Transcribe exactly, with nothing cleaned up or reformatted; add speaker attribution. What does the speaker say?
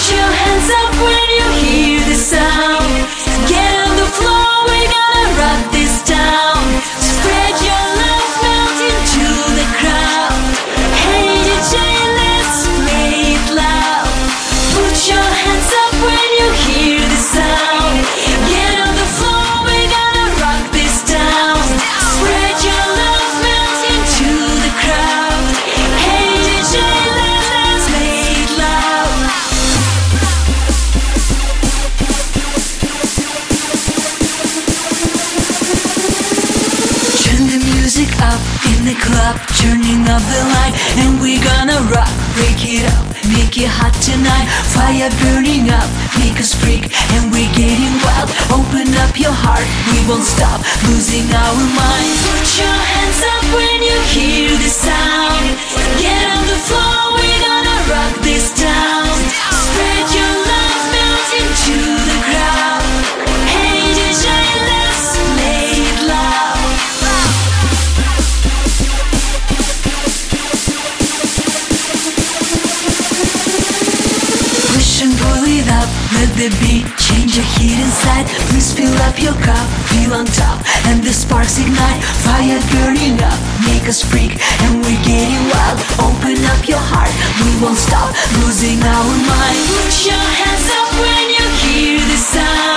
Speaker 1: Put your hands up when you hear the sound. Get on the floor, we're gonna rock this town. Spread your love, melt into the crowd. Hey D J, let's play it loud. Put your hands up when you hear the sound. Get on the floor, we're gonna rock this town. Spread your love, melt into the crowd. Hey D J, let's play it loud. Turn the music up in the club, turning up the light, and we're gonna rock, break it up, make it hot tonight. Fire burning up, make us freak, and we're getting wild. Open up your heart, we won't stop, losing our minds. Put your hands up when you hear the sound. Get on the floor, we're gonna rock this town. Spread your love, melt into the crowd. Hey D J, let's play it loud. Push and pull it up, let the beat change your heat inside. Please fill up your cup, feel on top, and the sparks ignite. Fire burning up, make us freak, and we're getting wild. Open up your heart, we won't stop, losing our mind. Put your hands up when you hear the sound.